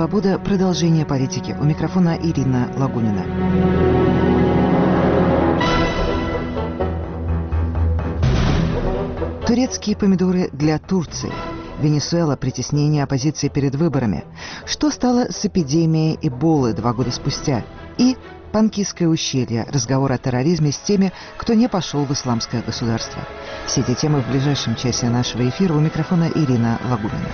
«Свобода». Продолжение политики. У микрофона Ирина Лагунина. Турецкие помидоры для Турции. Венесуэла, притеснение оппозиции перед выборами. Что стало с эпидемией Эболы 2 года спустя? И Панкисское ущелье. Разговор о терроризме с теми, кто не пошел в исламское государство. Все эти темы в ближайшем часе нашего эфира. У микрофона Ирина Лагунина.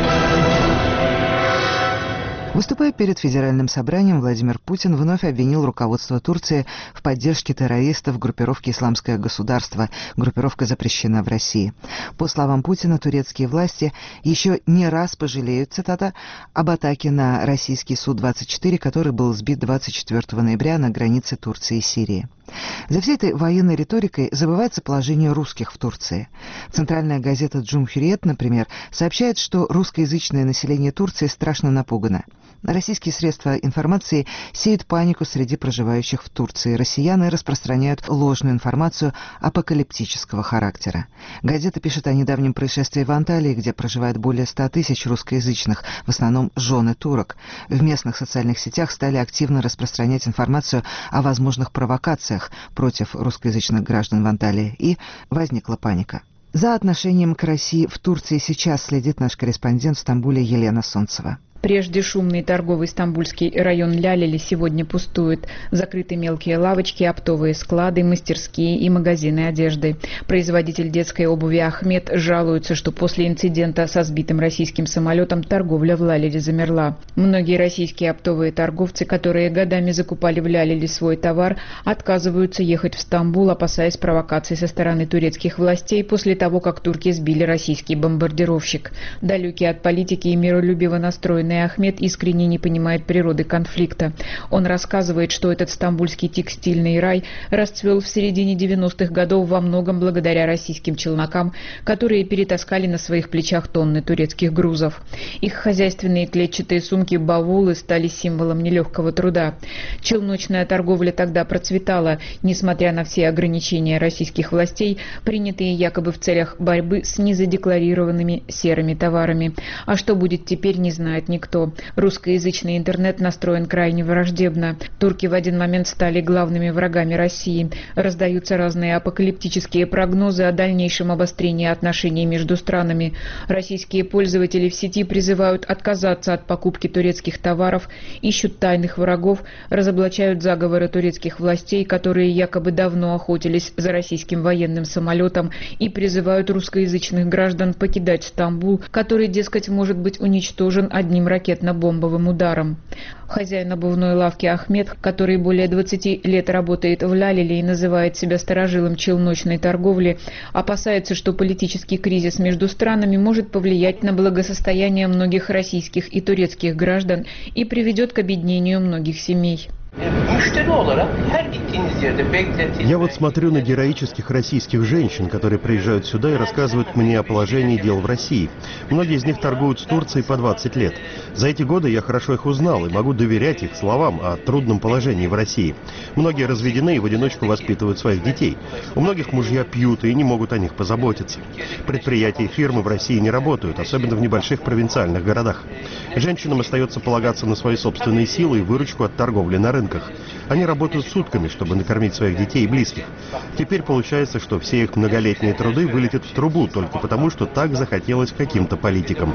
Выступая перед Федеральным собранием, Владимир Путин вновь обвинил руководство Турции в поддержке террористов группировки «Исламское государство». Группировка запрещена в России. По словам Путина, турецкие власти еще не раз пожалеют, цитата, об атаке на российский Су-24, который был сбит 24 ноября на границе Турции и Сирии. За всей этой военной риторикой забывается положение русских в Турции. Центральная газета «Джумхурiyet», например, сообщает, что русскоязычное население Турции страшно напугано. Российские средства информации сеют панику среди проживающих в Турции. Россияне распространяют ложную информацию апокалиптического характера. Газета пишет о недавнем происшествии в Анталии, где проживает более 100 тысяч русскоязычных, в основном жены турок. В местных социальных сетях стали активно распространять информацию о возможных провокациях против русскоязычных граждан в Анталии, и возникла паника. За отношением к России в Турции сейчас следит наш корреспондент в Стамбуле Елена Солнцева. Прежде шумный торговый стамбульский район Лялили сегодня пустует. Закрыты мелкие лавочки, оптовые склады, мастерские и магазины одежды. Производитель детской обуви Ахмед жалуется, что после инцидента со сбитым российским самолетом торговля в Лялили замерла. Многие российские оптовые торговцы, которые годами закупали в Лялили свой товар, отказываются ехать в Стамбул, опасаясь провокаций со стороны турецких властей после того, как турки сбили российский бомбардировщик. Далекий от политики и миролюбиво настроенный Ахмед искренне не понимает природы конфликта. Он рассказывает, что этот стамбульский текстильный рай расцвел в середине 90-х годов во многом благодаря российским челнокам, которые перетаскали на своих плечах тонны турецких грузов. Их хозяйственные клетчатые сумки-баулы стали символом нелегкого труда. Челночная торговля тогда процветала, несмотря на все ограничения российских властей, принятые якобы в целях борьбы с незадекларированными серыми товарами. А что будет теперь, не знает никто. Русскоязычный интернет настроен крайне враждебно. Турки в один момент стали главными врагами России. Раздаются разные апокалиптические прогнозы о дальнейшем обострении отношений между странами. Российские пользователи в сети призывают отказаться от покупки турецких товаров, ищут тайных врагов, разоблачают заговоры турецких властей, которые якобы давно охотились за российским военным самолетом, и призывают русскоязычных граждан покидать Стамбул, который, дескать, может быть уничтожен одним ракетно-бомбовым ударом. Хозяин обувной лавки Ахмед, который более 20 лет работает в Лялили и называет себя старожилом челночной торговли, опасается, что политический кризис между странами может повлиять на благосостояние многих российских и турецких граждан и приведет к обеднению многих семей. Я вот смотрю на героических российских женщин, которые приезжают сюда и рассказывают мне о положении дел в России. Многие из них торгуют с Турцией по 20 лет. За эти годы я хорошо их узнал и могу доверять их словам о трудном положении в России. Многие разведены и в одиночку воспитывают своих детей. У многих мужья пьют и не могут о них позаботиться. Предприятия и фирмы в России не работают, особенно в небольших провинциальных городах. Женщинам остается полагаться на свои собственные силы и выручку от торговли на рынке. Они работают сутками, чтобы накормить своих детей и близких. Теперь получается, что все их многолетние труды вылетят в трубу только потому, что так захотелось каким-то политикам.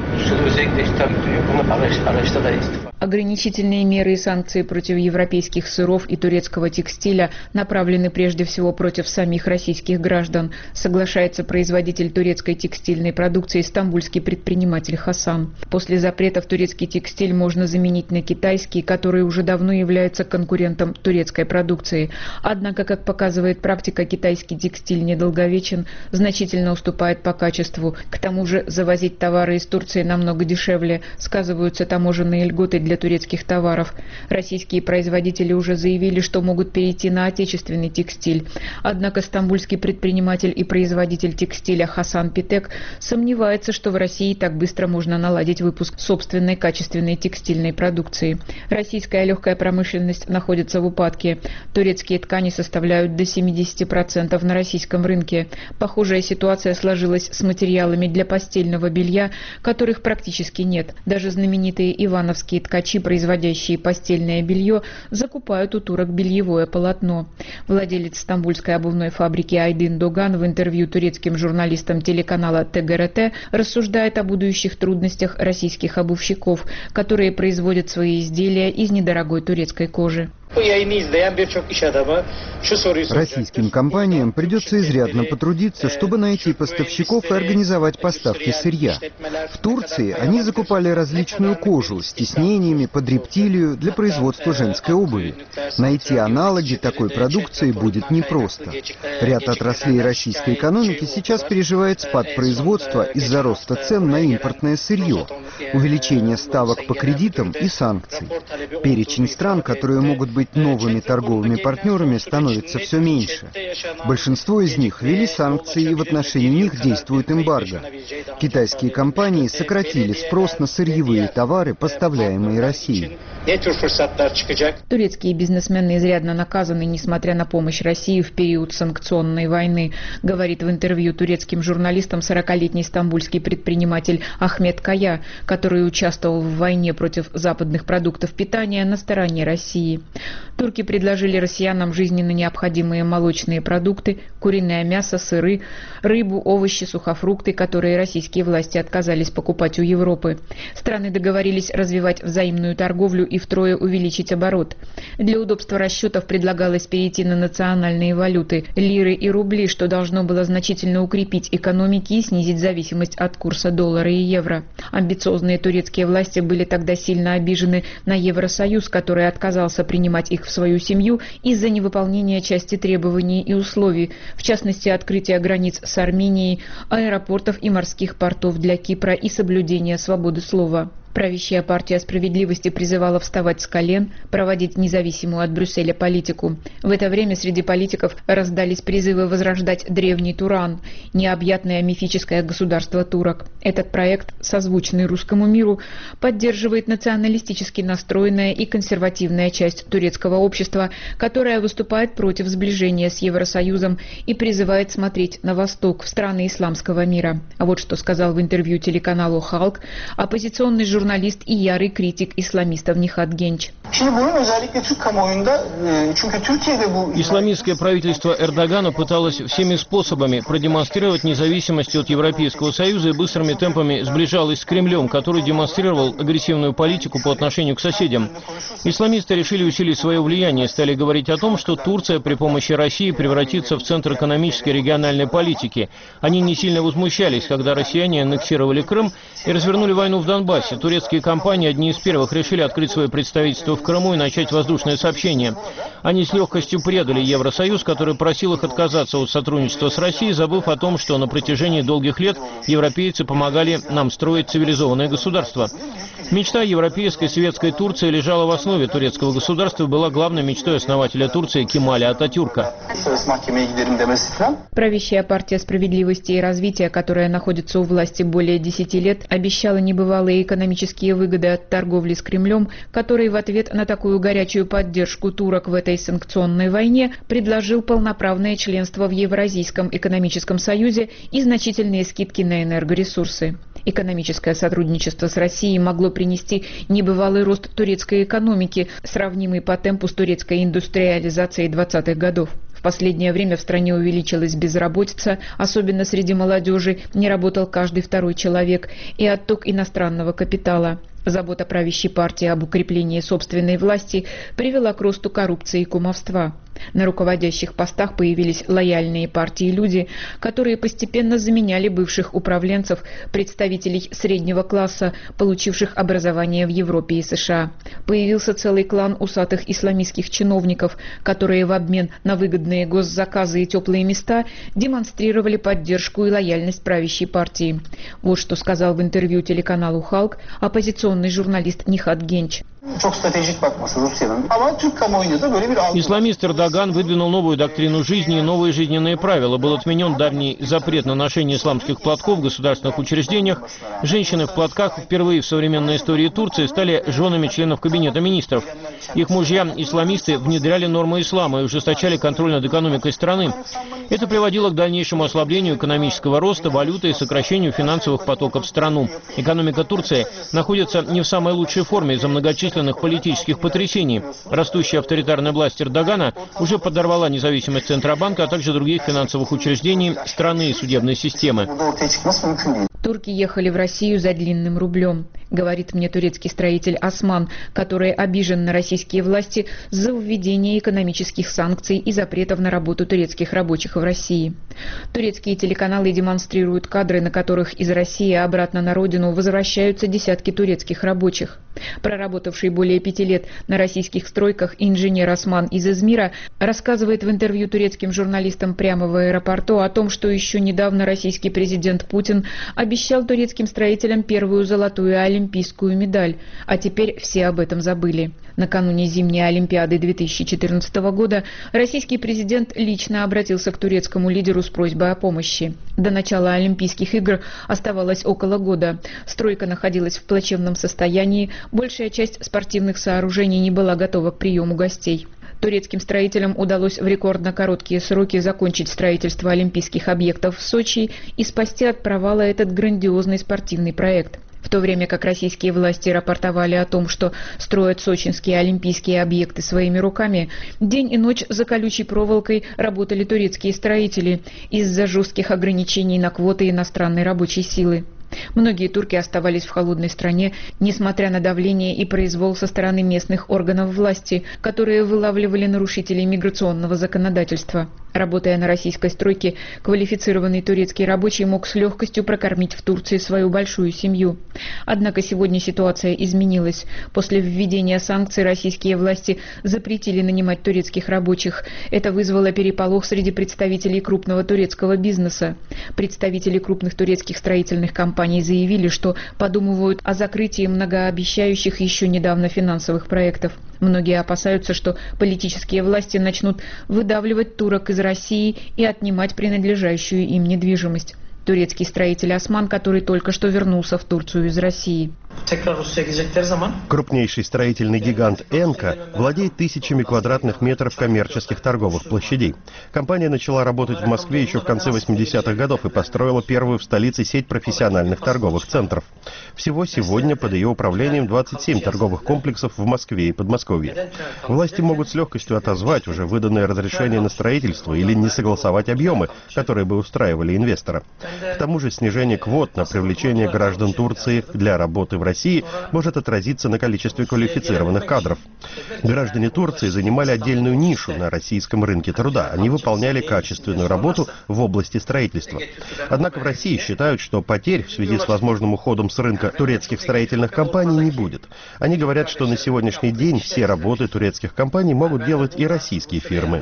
Ограничительные меры и санкции против европейских сыров и турецкого текстиля направлены прежде всего против самих российских граждан, соглашается производитель турецкой текстильной продукции стамбульский предприниматель Хасан. После запретов турецкий текстиль можно заменить на китайский, который уже давно является конкурентом турецкой продукции. Однако, как показывает практика, китайский текстиль недолговечен, значительно уступает по качеству. К тому же завозить товары из Турции намного дешевле, сказываются таможенные льготы для турецких товаров. Российские производители уже заявили, что могут перейти на отечественный текстиль. Однако стамбульский предприниматель и производитель текстиля Хасан Питек сомневается, что в России так быстро можно наладить выпуск собственной качественной текстильной продукции. Российская легкая промышленность промышленность находится в упадке. Турецкие ткани составляют до 70% на российском рынке. Похожая ситуация сложилась с материалами для постельного белья, которых практически нет. Даже знаменитые ивановские ткачи, производящие постельное белье, закупают у турок бельевое полотно. Владелец стамбульской обувной фабрики Айдин Доган в интервью турецким журналистам телеканала ТГРТ рассуждает о будущих трудностях российских обувщиков, которые производят свои изделия из недорогой турецкой кожи. Российским компаниям придется изрядно потрудиться, чтобы найти поставщиков и организовать поставки сырья. В Турции они закупали различную кожу с тиснениями под рептилию для производства женской обуви. Найти аналоги такой продукции будет непросто. Ряд отраслей российской экономики сейчас переживает спад производства из-за роста цен на импортное сырье, увеличения ставок по кредитам и санкций. Перечень стран, которые могут быть новыми торговыми партнерами, становится все меньше. Большинство из них ввели санкции, и в отношении них действует эмбарго. Китайские компании сократили спрос на сырьевые товары, поставляемые России. Турецкие бизнесмены изрядно наказаны, несмотря на помощь России в период санкционной войны, говорит в интервью турецким журналистам 40-летний стамбульский предприниматель Ахмет Кая, который участвовал в войне против западных продуктов питания на стороне России. Турки предложили россиянам жизненно необходимые молочные продукты, куриное мясо, сыры, рыбу, овощи, сухофрукты, которые российские власти отказались покупать у Европы. Страны договорились развивать взаимную торговлю и втрое увеличить оборот. Для удобства расчетов предлагалось перейти на национальные валюты – лиры и рубли, что должно было значительно укрепить экономики и снизить зависимость от курса доллара и евро. Амбициозные турецкие власти были тогда сильно обижены на Евросоюз, который отказался принимать их в свою семью из-за невыполнения части требований и условий, в частности, открытия границ с Арменией, аэропортов и морских портов для Кипра и соблюдения свободы слова. Правящая партия справедливости призывала вставать с колен, проводить независимую от Брюсселя политику. В это время среди политиков раздались призывы возрождать древний Туран, необъятное мифическое государство турок. Этот проект, созвучный русскому миру, поддерживает националистически настроенная и консервативная часть турецкого общества, которая выступает против сближения с Евросоюзом и призывает смотреть на восток, в страны исламского мира. А вот что сказал в интервью телеканалу «Халк» оппозиционный журналист и ярый критик исламистов Нихат Генч. Исламистское правительство Эрдогана пыталось всеми способами продемонстрировать независимость от Европейского Союза и быстрыми темпами сближалось с Кремлем, который демонстрировал агрессивную политику по отношению к соседям. Исламисты решили усилить свое влияние и стали говорить о том, что Турция при помощи России превратится в центр экономической и региональной политики. Они не сильно возмущались, когда россияне аннексировали Крым и развернули войну в Донбассе. Турецкие компании одни из первых решили открыть свое представительство в Крыму и начать воздушное сообщение. Они с легкостью предали Евросоюз, который просил их отказаться от сотрудничества с Россией, забыв о том, что на протяжении долгих лет европейцы помогали нам строить цивилизованное государство. Мечта европейской светской Турции лежала в основе турецкого государства и была главной мечтой основателя Турции Кемаля Ататюрка. Правящая партия справедливости и развития, которая находится у власти более 10 лет, обещала небывалые экономические выгоды от торговли с Кремлем, который в ответ на такую горячую поддержку турок в этой санкционной войне предложил полноправное членство в Евразийском экономическом союзе и значительные скидки на энергоресурсы. Экономическое сотрудничество с Россией могло принести небывалый рост турецкой экономики, сравнимый по темпу с турецкой индустриализацией 20-х годов. В последнее время в стране увеличилась безработица, особенно среди молодежи, не работал каждый второй человек, и отток иностранного капитала. Забота правящей партии об укреплении собственной власти привела к росту коррупции и кумовства. На руководящих постах появились лояльные партии люди, которые постепенно заменяли бывших управленцев, представителей среднего класса, получивших образование в Европе и США. Появился целый клан усатых исламистских чиновников, которые в обмен на выгодные госзаказы и теплые места демонстрировали поддержку и лояльность правящей партии. Вот что сказал в интервью телеканалу «Халк» оппозиционный журналист Нихат Генч. Исламист Эрдоган выдвинул новую доктрину жизни и новые жизненные правила. Был отменен давний запрет на ношение исламских платков в государственных учреждениях. Женщины в платках впервые в современной истории Турции стали женами членов Кабинета министров. Их мужья-исламисты внедряли нормы ислама и ужесточали контроль над экономикой страны. Это приводило к дальнейшему ослаблению экономического роста, валюты и сокращению финансовых потоков в страну. Экономика Турции находится не в самой лучшей форме из-за многочисленных политических потрясений. Растущая авторитарная власть Эрдогана уже подорвала независимость Центробанка, а также других финансовых учреждений страны и судебной системы. Турки ехали в Россию за длинным рублем, говорит мне турецкий строитель Осман, который обижен на российские власти за введение экономических санкций и запретов на работу турецких рабочих в России. Турецкие телеканалы демонстрируют кадры, на которых из России обратно на родину возвращаются десятки турецких рабочих. Проработавший более 5 лет на российских стройках инженер Осман из Измира рассказывает в интервью турецким журналистам прямо в аэропорту о том, что еще недавно российский президент Путин обещал турецким строителям первую золотую олимпийскую медаль, а теперь все об этом забыли. Накануне зимней Олимпиады 2014 года российский президент лично обратился к турецкому лидеру с просьбой о помощи. До начала Олимпийских игр оставалось около года. Стройка находилась в плачевном состоянии, большая часть спортивных сооружений не была готова к приему гостей. Турецким строителям удалось в рекордно короткие сроки закончить строительство олимпийских объектов в Сочи и спасти от провала этот грандиозный спортивный проект. В то время как российские власти рапортовали о том, что строят сочинские олимпийские объекты своими руками, день и ночь за колючей проволокой работали турецкие строители из-за жестких ограничений на квоты иностранной рабочей силы. Многие турки оставались в холодной стране, несмотря на давление и произвол со стороны местных органов власти, которые вылавливали нарушителей миграционного законодательства. Работая на российской стройке, квалифицированный турецкий рабочий мог с легкостью прокормить в Турции свою большую семью. Однако сегодня ситуация изменилась. После введения санкций российские власти запретили нанимать турецких рабочих. Это вызвало переполох среди представителей крупного турецкого бизнеса. Представители крупных турецких строительных компаний заявили, что подумывают о закрытии многообещающих еще недавно финансовых проектов. Многие опасаются, что политические власти начнут выдавливать турок из России и отнимать принадлежащую им недвижимость. Турецкий строитель Осман, который только что вернулся в Турцию из России. Крупнейший строительный гигант «Энка» владеет тысячами квадратных метров коммерческих торговых площадей. Компания начала работать в Москве еще в конце 80-х годов и построила первую в столице сеть профессиональных торговых центров. Всего сегодня под ее управлением 27 торговых комплексов в Москве и Подмосковье. Власти могут с легкостью отозвать уже выданные разрешения на строительство или не согласовать объемы, которые бы устраивали инвестора. К тому же снижение квот на привлечение граждан Турции для работы в России может отразиться на количестве квалифицированных кадров. Граждане Турции занимали отдельную нишу на российском рынке труда. Они выполняли качественную работу в области строительства. Однако в России считают, что потерь в связи с возможным уходом с рынка турецких строительных компаний не будет. Они говорят, что на сегодняшний день все работы турецких компаний могут делать и российские фирмы.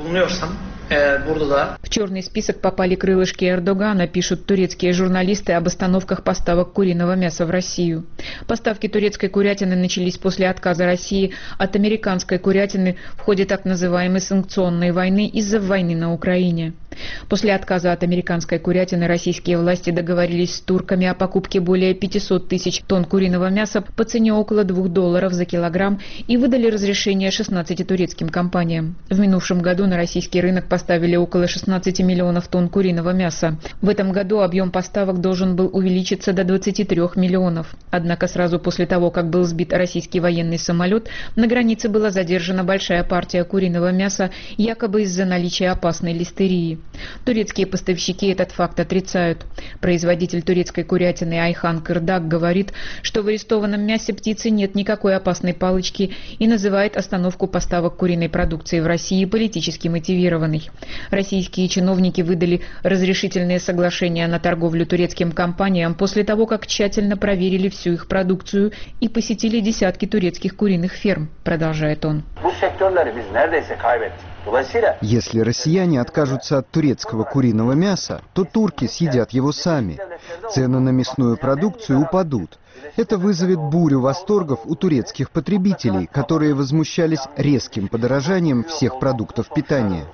В черный список попали крылышки Эрдогана, пишут турецкие журналисты об остановках поставок куриного мяса в Россию. Поставки турецкой курятины начались после отказа России от американской курятины в ходе так называемой санкционной войны из-за войны на Украине. После отказа от американской курятины российские власти договорились с турками о покупке более 500 тысяч тонн куриного мяса по цене около $2 за килограмм и выдали разрешение 16 турецким компаниям. В минувшем году на российский рынок поставили около 16 миллионов тонн куриного мяса. В этом году объем поставок должен был увеличиться до 23 миллионов. Однако сразу после того, как был сбит российский военный самолет, на границе была задержана большая партия куриного мяса, якобы из-за наличия опасной листерии. Турецкие поставщики этот факт отрицают. Производитель турецкой курятины Айхан Кырдак говорит, что в арестованном мясе птицы нет никакой опасной палочки и называет остановку поставок куриной продукции в России политически мотивированной. Российские чиновники выдали разрешительные соглашения на торговлю турецким компаниям после того, как тщательно проверили всю их продукцию и посетили десятки турецких куриных ферм, продолжает он. Если россияне откажутся от турецкого куриного мяса, то турки съедят его сами. Цены на мясную продукцию упадут. Это вызовет бурю восторгов у турецких потребителей, которые возмущались резким подорожанием всех продуктов питания.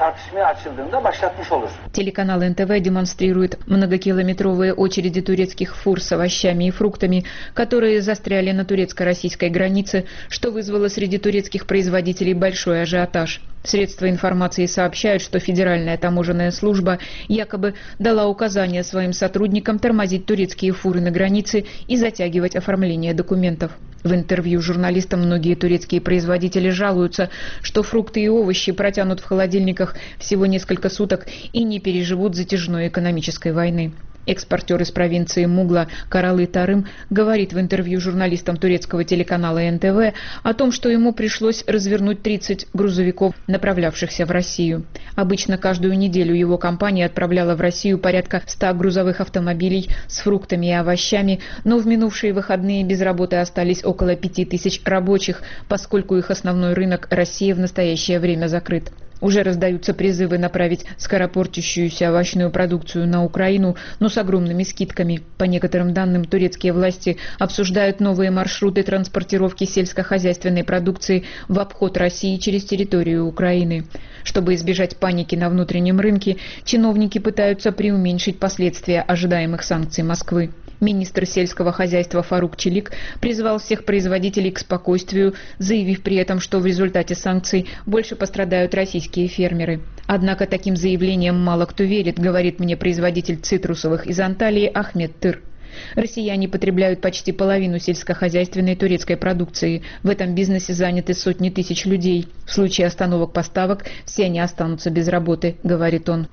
Телеканал НТВ демонстрирует многокилометровые очереди турецких фур с овощами и фруктами, которые застряли на турецко-российской границе, что вызвало среди турецких производителей большой ажиотаж. Средства информации сообщают, что Федеральная таможенная служба якобы дала указание своим сотрудникам тормозить турецкие фуры на границе и затягивать оформление документов. В интервью журналистам многие турецкие производители жалуются, что фрукты и овощи протянут в холодильниках всего несколько суток и не переживут затяжной экономической войны. Экспортер из провинции Мугла Каралы Тарым говорит в интервью журналистам турецкого телеканала НТВ о том, что ему пришлось развернуть 30 грузовиков, направлявшихся в Россию. Обычно каждую неделю его компания отправляла в Россию порядка 100 грузовых автомобилей с фруктами и овощами, но в минувшие выходные без работы остались около 5000 рабочих, поскольку их основной рынок Россия в настоящее время закрыт. Уже раздаются призывы направить скоропортящуюся овощную продукцию на Украину, но с огромными скидками. По некоторым данным, турецкие власти обсуждают новые маршруты транспортировки сельскохозяйственной продукции в обход России через территорию Украины. Чтобы избежать паники на внутреннем рынке, чиновники пытаются преуменьшить последствия ожидаемых санкций Москвы. Министр сельского хозяйства Фарук Челик призвал всех производителей к спокойствию, заявив при этом, что в результате санкций больше пострадают российские фермеры. Однако таким заявлениям мало кто верит, говорит мне производитель цитрусовых из Анталии Ахмед Тыр. Россияне потребляют почти половину сельскохозяйственной турецкой продукции. В этом бизнесе заняты сотни тысяч людей. В случае остановок поставок все они останутся без работы, говорит он.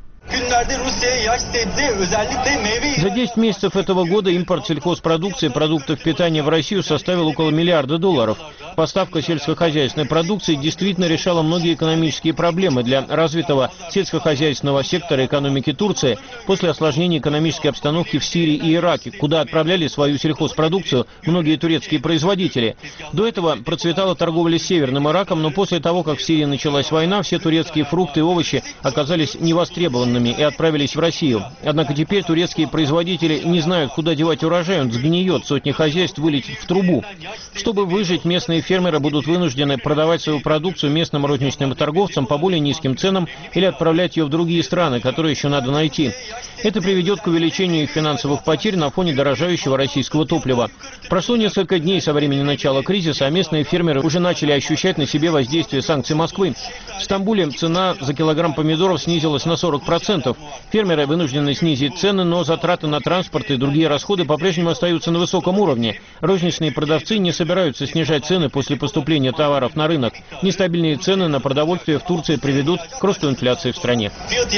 За 10 месяцев этого года импорт сельхозпродукции и продуктов питания в Россию составил около $1 миллиарда. Поставка сельскохозяйственной продукции действительно решала многие экономические проблемы для развитого сельскохозяйственного сектора экономики Турции после осложнения экономической обстановки в Сирии и Ираке, куда отправляли свою сельхозпродукцию многие турецкие производители. До этого процветала торговля с Северным Ираком, но после того, как в Сирии началась война, все турецкие фрукты и овощи оказались невостребованными и отправились в Россию. Однако теперь турецкие производители не знают, куда девать урожай, он сгниет, сотни хозяйств вылетит в трубу. Чтобы выжить, местные фермеры будут вынуждены продавать свою продукцию местным розничным торговцам по более низким ценам или отправлять ее в другие страны, которые еще надо найти. Это приведет к увеличению их финансовых потерь на фоне дорожающего российского топлива. Прошло несколько дней со времени начала кризиса, а местные фермеры уже начали ощущать на себе воздействие санкций Москвы. В Стамбуле цена за килограмм помидоров снизилась на 40%. Фермеры вынуждены снизить цены, но затраты на транспорт и другие расходы по-прежнему остаются на высоком уровне. Розничные продавцы не собираются снижать цены после поступления товаров на рынок. Нестабильные цены на продовольствие в Турции приведут к росту инфляции в стране.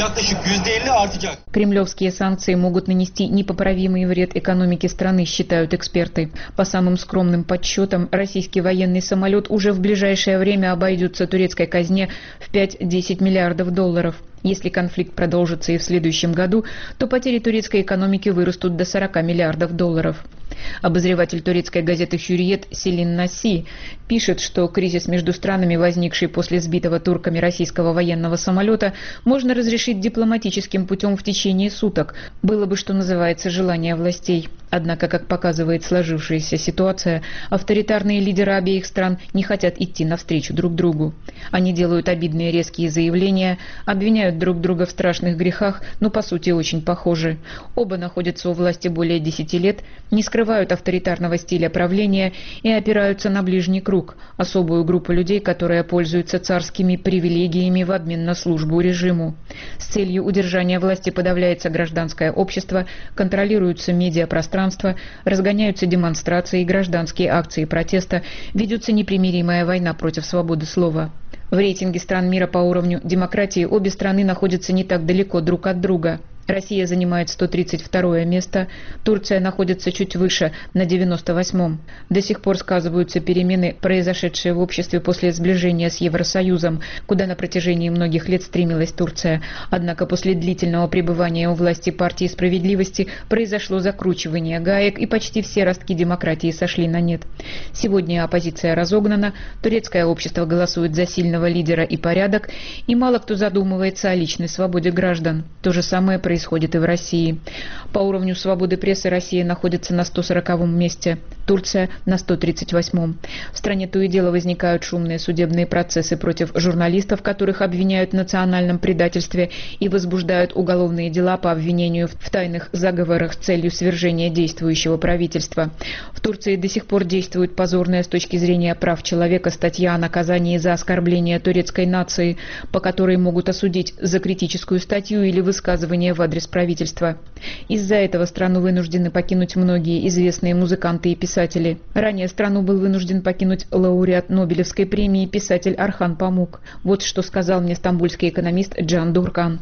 Кремлевские санкции могут нанести непоправимый вред экономике страны, считают эксперты. По самым скромным подсчетам, российский военный самолет уже в ближайшее время обойдется турецкой казне в 5-10 миллиардов долларов. Если конфликт продолжится и в следующем году, то потери турецкой экономики вырастут до 40 миллиардов долларов. Обозреватель турецкой газеты «Хюриет» Селин Наси пишет, что кризис между странами, возникший после сбитого турками российского военного самолета, можно разрешить дипломатическим путем в течение суток. Было бы, что называется, желание властей. Однако, как показывает сложившаяся ситуация, авторитарные лидеры обеих стран не хотят идти навстречу друг другу. Они делают обидные резкие заявления, обвиняют друг друга в страшных грехах, но по сути очень похожи. Оба находятся у власти более 10 лет, не скрывают авторитарного стиля правления и опираются на ближний круг, особую группу людей, которая пользуется царскими привилегиями в обмен на службу режиму. С целью удержания власти подавляется гражданское общество, контролируются медиапространство, разгоняются демонстрации и гражданские акции протеста, ведется непримиримая война против свободы слова. В рейтинге стран мира по уровню демократии обе страны находятся не так далеко друг от друга. Россия занимает 132 место, Турция находится чуть выше, на 98-м. До сих пор сказываются перемены, произошедшие в обществе после сближения с Евросоюзом, куда на протяжении многих лет стремилась Турция. Однако после длительного пребывания у власти партии справедливости произошло закручивание гаек, и почти все ростки демократии сошли на нет. Сегодня оппозиция разогнана, турецкое общество голосует за сильного лидера и порядок, и мало кто задумывается о личной свободе граждан. То же самое происходит и в России. По уровню свободы прессы Россия находится на 140-м месте, Турция на 138-м. В стране то и дело возникают шумные судебные процессы против журналистов, которых обвиняют в национальном предательстве и возбуждают уголовные дела по обвинению в тайных заговорах с целью свержения действующего правительства. В Турции до сих пор действует позорная с точки зрения прав человека статья о наказании за оскорбление турецкой нации, по которой могут осудить за критическую статью или высказывание в адрес правительства. Из-за этого страну вынуждены покинуть многие известные музыканты и писатели. Ранее страну был вынужден покинуть лауреат Нобелевской премии писатель Орхан Памук. Вот что сказал мне стамбульский экономист Джан Дуркан.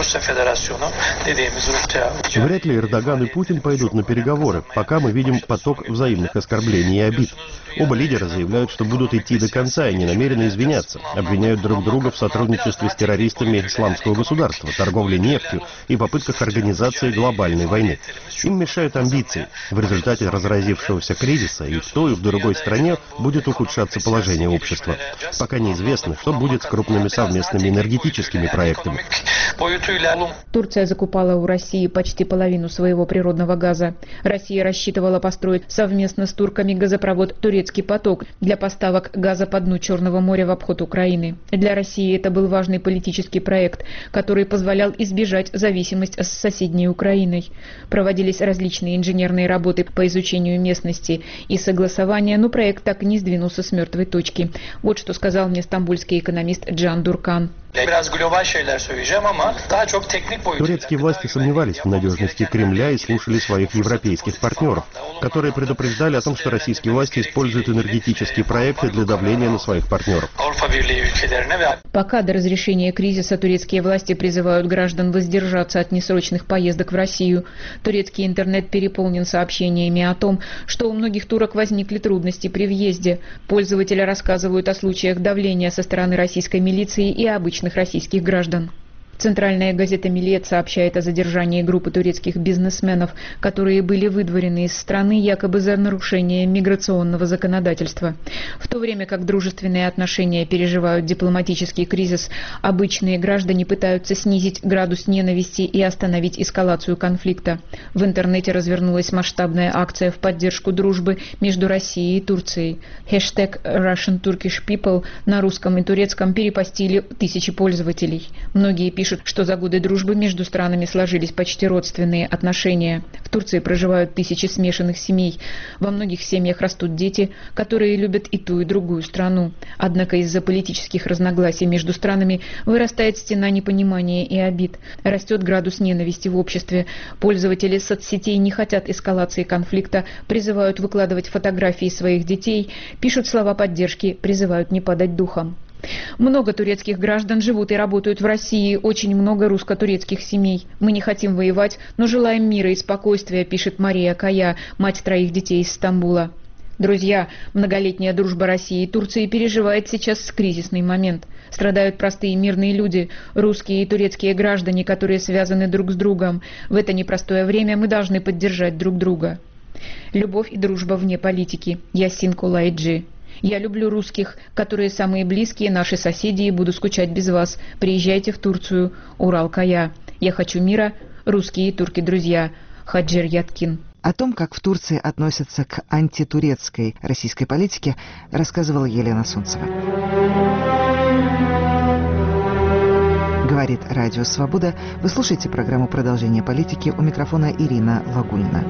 Вряд ли Эрдоган и Путин пойдут на переговоры, пока мы видим поток взаимных оскорблений и обид. Оба лидера заявляют, что будут идти до конца и не намерены извиняться. Обвиняют друг друга в сотрудничестве с террористами исламского государства, торговле нефтью и попытках организации глобальной войны. Им мешают амбиции. В результате разразившегося кризиса и в той, и в другой стране будет ухудшаться положение общества. Пока неизвестно, что будет с крупными совместными энергетическими проектами. Турция закупала у России почти половину своего природного газа. Россия рассчитывала построить совместно с турками газопровод «Турецкий поток» для поставок газа по дну Черного моря в обход Украины. Для России это был важный политический проект, который позволял избежать зависимость с соседней Украиной. Проводились различные инженерные работы по изучению местности и согласования, но проект так и не сдвинулся с мертвой точки. Вот что сказал мне стамбульский экономист Джан Дуркан. Турецкие власти сомневались в надежности Кремля и слушали своих европейских партнеров, которые предупреждали о том, что российские власти используют энергетические проекты для давления на своих партнеров. Пока до разрешения кризиса турецкие власти призывают граждан воздержаться от несрочных поездок в Россию. Турецкий интернет переполнен сообщениями о том, что у многих турок возникли трудности при въезде. Пользователи рассказывают о случаях давления со стороны российской милиции и обычных российских граждан. Центральная газета «Миллет» сообщает о задержании группы турецких бизнесменов, которые были выдворены из страны якобы за нарушение миграционного законодательства. В то время как дружественные отношения переживают дипломатический кризис, обычные граждане пытаются снизить градус ненависти и остановить эскалацию конфликта. В интернете развернулась масштабная акция в поддержку дружбы между Россией и Турцией. Хэштег Russian Turkish People на русском и турецком перепостили тысячи пользователей. Многие пишут, что за годы дружбы между странами сложились почти родственные отношения. В Турции проживают тысячи смешанных семей. Во многих семьях растут дети, которые любят и ту, и другую страну. Однако из-за политических разногласий между странами вырастает стена непонимания и обид. Растет градус ненависти в обществе. Пользователи соцсетей не хотят эскалации конфликта, призывают выкладывать фотографии своих детей, пишут слова поддержки, призывают не падать духом. Много турецких граждан живут и работают в России, очень много русско-турецких семей. Мы не хотим воевать, но желаем мира и спокойствия, пишет Мария Кая, мать 3 детей из Стамбула. Друзья, многолетняя дружба России и Турции переживает сейчас кризисный момент. Страдают простые мирные люди, русские и турецкие граждане, которые связаны друг с другом. В это непростое время мы должны поддержать друг друга. Любовь и дружба вне политики. Ясин Кулайджи. Я люблю русских, которые самые близкие, наши соседи, и буду скучать без вас. Приезжайте в Турцию. Урал Кая. Я хочу мира. Русские и турки друзья. Хаджир Яткин. О том, как в Турции относятся к антитурецкой российской политике, рассказывала Елена Сунцева. Говорит Радио Свобода. Вы слушаете программу «Продолжение политики». У микрофона Ирина Лагунина.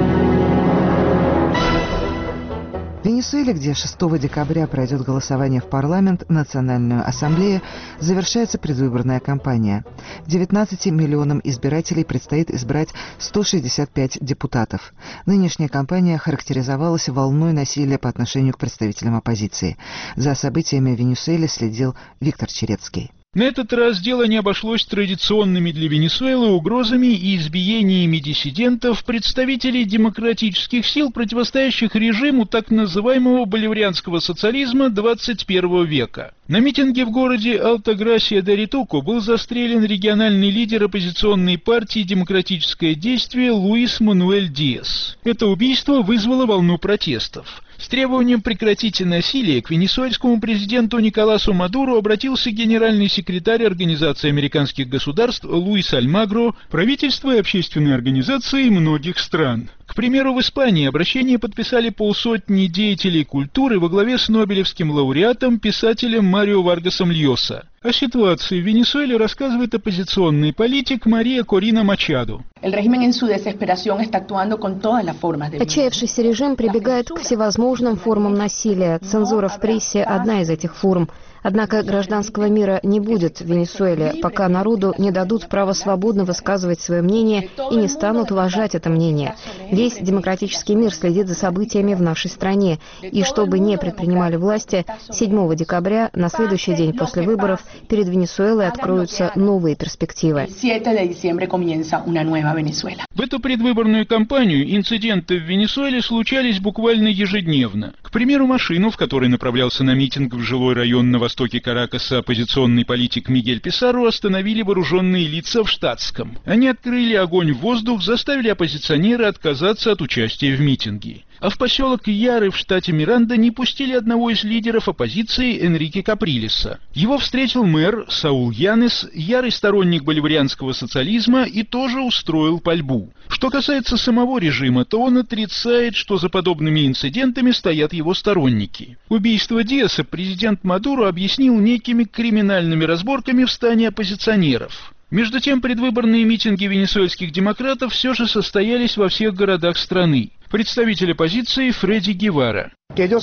В Венесуэле, где 6 декабря пройдет голосование в парламент, Национальную ассамблею, завершается предвыборная кампания. 19 миллионам избирателей предстоит избрать 165 депутатов. Нынешняя кампания характеризовалась волной насилия по отношению к представителям оппозиции. За событиями в Венесуэле следил Виктор Черецкий. На этот раз дело не обошлось традиционными для Венесуэлы угрозами и избиениями диссидентов, представителей демократических сил, противостоящих режиму так называемого боливарианского социализма 21 века. На митинге в городе Алтаграсия-де-Ритуко был застрелен региональный лидер оппозиционной партии «Демократическое действие» Луис Мануэль Диас. Это убийство вызвало волну протестов. С требованием прекратить насилие к венесуэльскому президенту Николасу Мадуро обратился генеральный секретарь Организации американских государств Луис Альмагро, правительства и общественные организации многих стран. К примеру, в Испании обращение подписали полсотни деятелей культуры во главе с нобелевским лауреатом, писателем Марио Варгасом Льоса. О ситуации в Венесуэле рассказывает оппозиционный политик Мария Корина Мачадо. Отчаявшийся режим прибегает к всевозможным формам насилия. Цензура в прессе – одна из этих форм. Однако гражданского мира не будет в Венесуэле, пока народу не дадут право свободно высказывать свое мнение и не станут уважать это мнение. Весь демократический мир следит за событиями в нашей стране. И что бы ни предпринимали власти, 7 декабря, на следующий день после выборов, перед Венесуэлой откроются новые перспективы. В эту предвыборную кампанию инциденты в Венесуэле случались буквально ежедневно. К примеру, машину, в которой направлялся на митинг в жилой район на востоке Каракаса оппозиционный политик Мигель Писарро, остановили вооруженные лица в штатском. Они открыли огонь в воздух, заставили оппозиционера отказаться от участия в митинге. А в поселок Яры в штате Миранда не пустили одного из лидеров оппозиции Энрике Каприлеса. Его встретил мэр Саул Янес, ярый сторонник боливарианского социализма, и тоже устроил пальбу. Что касается самого режима, то он отрицает, что за подобными инцидентами стоят его сторонники. Убийство Диаса президент Мадуро объяснил некими криминальными разборками в стане оппозиционеров. Между тем, предвыборные митинги венесуэльских демократов все же состоялись во всех городах страны. Представитель оппозиции Фредди Гевара.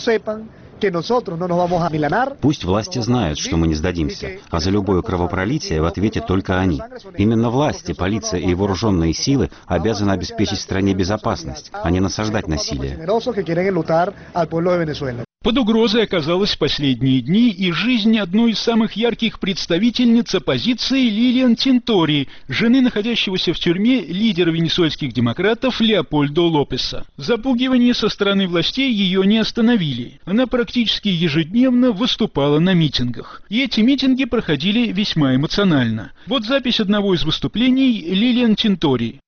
Пусть власти знают, что мы не сдадимся, а за любое кровопролитие в ответе только они. Именно власти, полиция и вооруженные силы обязаны обеспечить стране безопасность, а не насаждать насилие. Под угрозой оказалась в последние дни и жизнь одной из самых ярких представительниц оппозиции Лилиан Тинтори, жены находящегося в тюрьме лидера венесуэльских демократов Леопольдо Лопеса. Запугивание со стороны властей ее не остановили. Она практически ежедневно выступала на митингах. И эти митинги проходили весьма эмоционально. Вот запись одного из выступлений Лилиан Тинтори.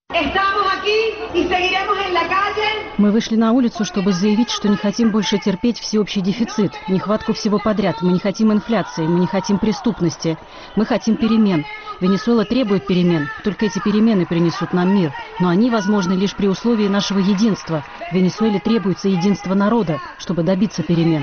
Мы вышли на улицу, чтобы заявить, что не хотим больше терпеть всеобщий дефицит, нехватку всего подряд. Мы не хотим инфляции, мы не хотим преступности. Мы хотим перемен. Венесуэла требует перемен. Только эти перемены принесут нам мир. Но они возможны лишь при условии нашего единства. В Венесуэле требуется единство народа, чтобы добиться перемен.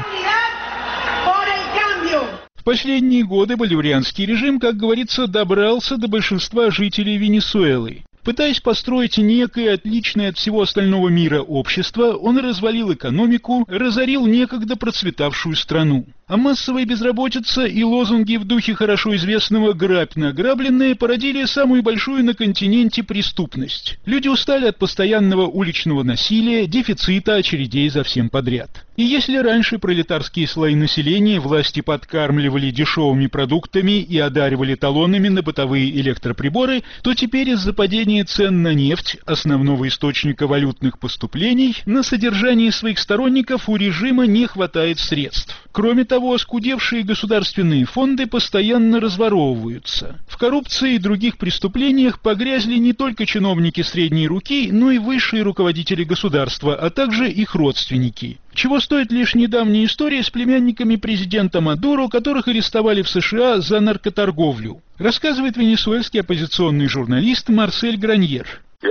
В последние годы боливарианский режим, как говорится, добрался до большинства жителей Венесуэлы. Пытаясь построить некое отличное от всего остального мира общество, он развалил экономику, разорил некогда процветавшую страну. А массовая безработица и лозунги в духе хорошо известного «грабь награбленное» породили самую большую на континенте преступность. Люди устали от постоянного уличного насилия, дефицита, очередей за всем подряд. И если раньше пролетарские слои населения власти подкармливали дешевыми продуктами и одаривали талонами на бытовые электроприборы, то теперь из-за падения цен на нефть, основного источника валютных поступлений, на содержание своих сторонников у режима не хватает средств. Кроме того, оскудевшие государственные фонды постоянно разворовываются. В коррупции и других преступлениях погрязли не только чиновники средней руки, но и высшие руководители государства, а также их родственники. Чего стоит лишь недавняя история с племянниками президента Мадуро, которых арестовали в США за наркоторговлю. Рассказывает венесуэльский оппозиционный журналист Марсель Граньер.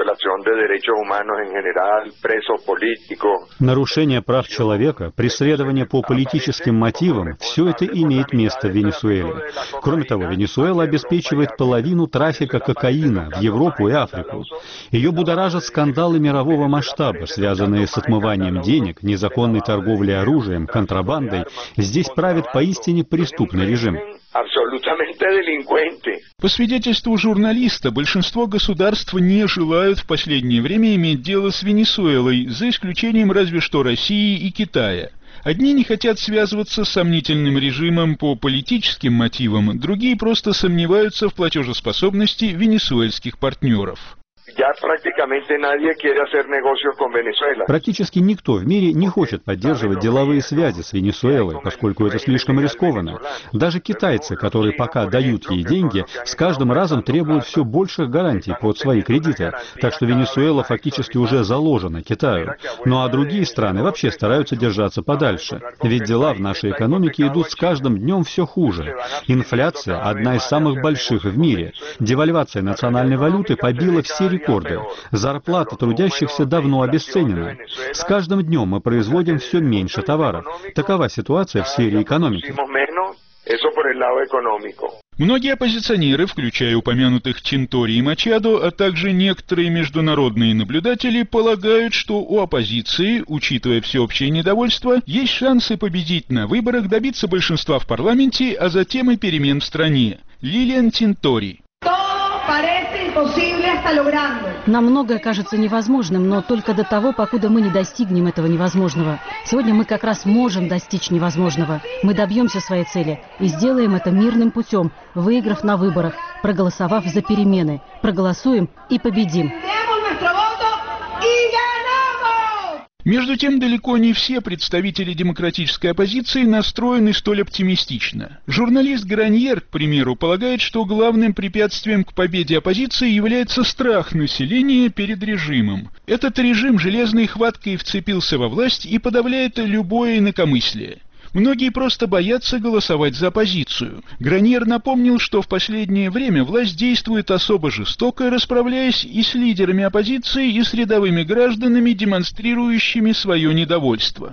Нарушение прав человека, преследование по политическим мотивам – все это имеет место в Венесуэле. Кроме того, Венесуэла обеспечивает половину трафика кокаина в Европу и Африку. Ее будоражат скандалы мирового масштаба, связанные с отмыванием денег, незаконной торговлей оружием, контрабандой. Здесь правит поистине преступный режим. По свидетельству журналиста, большинство государств не желают в последнее время иметь дело с Венесуэлой, за исключением разве что России и Китая. Одни не хотят связываться с сомнительным режимом по политическим мотивам, другие просто сомневаются в платежеспособности венесуэльских партнеров. Практически никто в мире не хочет поддерживать деловые связи с Венесуэлой, поскольку это слишком рискованно. Даже китайцы, которые пока дают ей деньги, с каждым разом требуют все больших гарантий под свои кредиты. Так что Венесуэла фактически уже заложена Китаю. Ну а другие страны вообще стараются держаться подальше. Ведь дела в нашей экономике идут с каждым днем все хуже. Инфляция одна из самых больших в мире. Девальвация национальной валюты побила все рекорды. Зарплата трудящихся давно обесценена. С каждым днем мы производим все меньше товаров. Такова ситуация в сфере экономики. Многие оппозиционеры, включая упомянутых Чинтори и Мачадо, а также некоторые международные наблюдатели, полагают, что у оппозиции, учитывая всеобщее недовольство, есть шансы победить на выборах, добиться большинства в парламенте, а затем и перемен в стране. Лилиан Чинтори. Нам многое кажется невозможным, но только до того, покуда мы не достигнем этого невозможного. Сегодня мы как раз можем достичь невозможного. Мы добьемся своей цели и сделаем это мирным путем, выиграв на выборах, проголосовав за перемены. Проголосуем и победим. Между тем, далеко не все представители демократической оппозиции настроены столь оптимистично. Журналист Граньер, к примеру, полагает, что главным препятствием к победе оппозиции является страх населения перед режимом. Этот режим железной хваткой вцепился во власть и подавляет любое инакомыслие. Многие просто боятся голосовать за оппозицию. Граньер напомнил, что в последнее время власть действует особо жестоко, расправляясь и с лидерами оппозиции, и с рядовыми гражданами, демонстрирующими свое недовольство.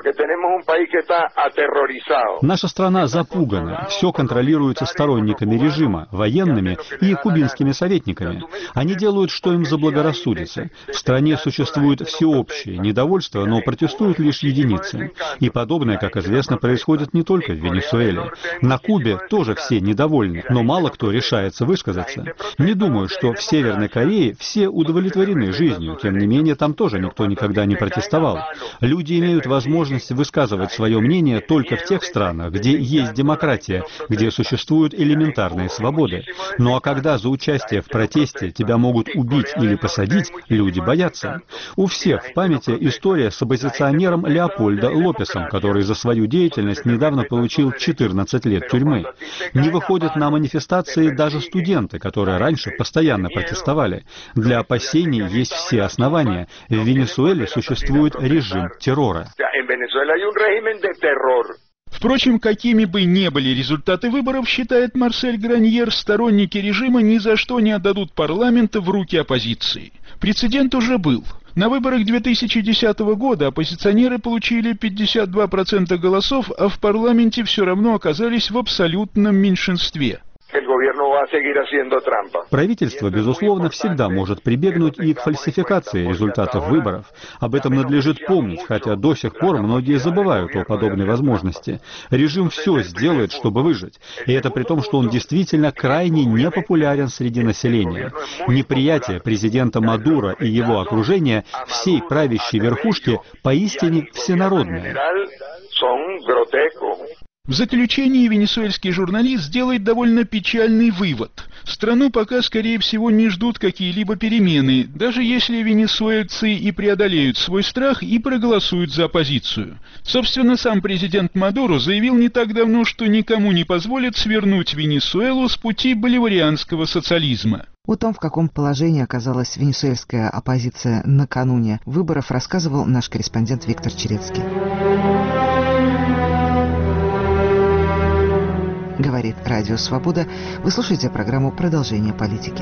Наша страна запугана. Все контролируется сторонниками режима, военными и кубинскими советниками. Они делают, что им заблагорассудится. В стране существует всеобщее недовольство, но протестуют лишь единицы. И подобное, как известно, происходит не только в Венесуэле. На Кубе тоже все недовольны, но мало кто решается высказаться. Не думаю, что в Северной Корее все удовлетворены жизнью. Тем не менее, там тоже никто никогда не протестовал. Люди имеют возможность высказывать свое мнение только в тех странах, где есть демократия, где существуют элементарные свободы. Ну а когда за участие в протесте тебя могут убить или посадить, люди боятся. У всех в памяти история с оппозиционером Леопольдо Лопесом, который за свою деятельность недавно получил 14 лет тюрьмы. Не выходят на манифестации даже студенты, которые раньше постоянно протестовали. Для опасений есть все основания. В Венесуэле существует режим террора. Впрочем, какими бы ни были результаты выборов, считает Марсель Граньер, сторонники режима ни за что не отдадут парламент в руки оппозиции. Прецедент уже был. На выборах 2010 года оппозиционеры получили 52% голосов, а в парламенте все равно оказались в абсолютном меньшинстве. Правительство, безусловно, всегда может прибегнуть и к фальсификации результатов выборов. Об этом надлежит помнить, хотя до сих пор многие забывают о подобной возможности. Режим все сделает, чтобы выжить. И это при том, что он действительно крайне непопулярен среди населения. Неприятие президента Мадуро и его окружения, всей правящей верхушки, поистине всенародное. В заключении венесуэльский журналист делает довольно печальный вывод. Страну пока, скорее всего, не ждут какие-либо перемены, даже если венесуэльцы и преодолеют свой страх и проголосуют за оппозицию. Собственно, сам президент Мадуро заявил не так давно, что никому не позволит свернуть Венесуэлу с пути боливарианского социализма. О том, в каком положении оказалась венесуэльская оппозиция накануне выборов, рассказывал наш корреспондент Виктор Черецкий. Говорит Радио Свобода. Вы слушаете программу «Продолжение политики».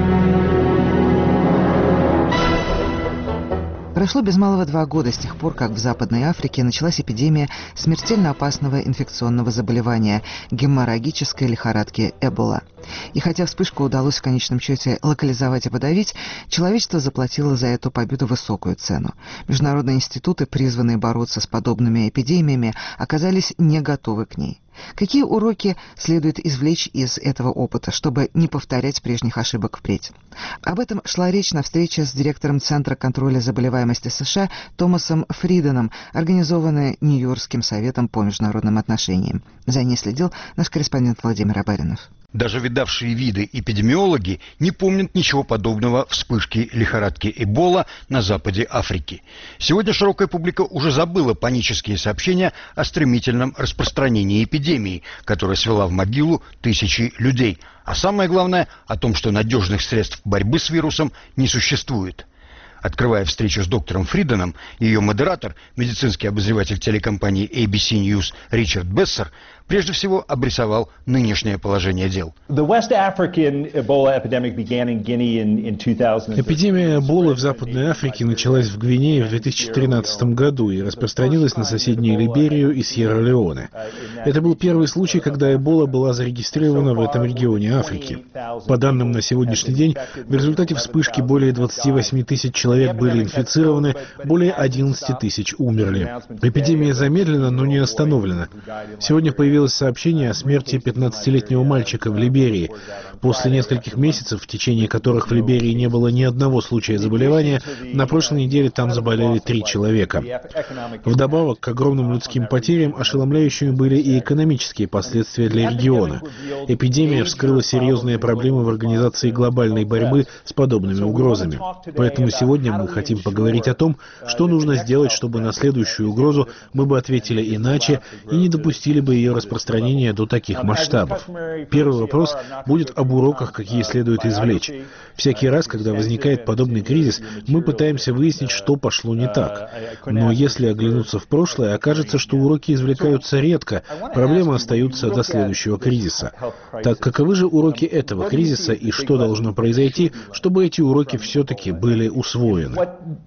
Прошло без малого 2 года с тех пор, как в Западной Африке началась эпидемия смертельно опасного инфекционного заболевания – геморрагической лихорадки Эбола. И хотя вспышку удалось в конечном счете локализовать и подавить, человечество заплатило за эту победу высокую цену. Международные институты, призванные бороться с подобными эпидемиями, оказались не готовы к ней. Какие уроки следует извлечь из этого опыта, чтобы не повторять прежних ошибок впредь? Об этом шла речь на встрече с директором Центра контроля заболеваемости США Томасом Фриденом, организованной Нью-Йоркским советом по международным отношениям. За ней следил наш корреспондент Владимир Абаринов. Даже видавшие виды эпидемиологи не помнят ничего подобного вспышки лихорадки Эбола на западе Африки. Сегодня широкая публика уже забыла панические сообщения о стремительном распространении эпидемии, которая свела в могилу тысячи людей. А самое главное, о том, что надежных средств борьбы с вирусом не существует. Открывая встречу с доктором Фриденом, ее модератор, медицинский обозреватель телекомпании ABC News Ричард Бессер, прежде всего обрисовал нынешнее положение дел. Эпидемия Эболы в Западной Африке началась в Гвинее в 2013 году и распространилась на соседние Либерию и Сьерра-Леоне. Это был первый случай, когда Эбола была зарегистрирована в этом регионе Африки. По данным на сегодняшний день, в результате вспышки более 28 тысяч человек были инфицированы, более 11 тысяч умерли. Эпидемия замедлена, но не остановлена. Сегодня появилось сообщение о смерти 15-летнего мальчика в Либерии. После нескольких месяцев, в течение которых в Либерии не было ни одного случая заболевания, на прошлой неделе там заболели 3 человека. Вдобавок к огромным людским потерям ошеломляющими были и экономические последствия для региона. Эпидемия вскрыла серьезные проблемы в организации глобальной борьбы с подобными угрозами. Поэтому сегодня мы хотим поговорить о том, что нужно сделать, чтобы на следующую угрозу мы бы ответили иначе и не допустили бы ее распространения до таких масштабов. Первый вопрос будет об уроках, какие следует извлечь. Всякий раз, когда возникает подобный кризис, мы пытаемся выяснить, что пошло не так. Но если оглянуться в прошлое, окажется, что уроки извлекаются редко, проблемы остаются до следующего кризиса. Так каковы же уроки этого кризиса и что должно произойти, чтобы эти уроки все-таки были усвоены?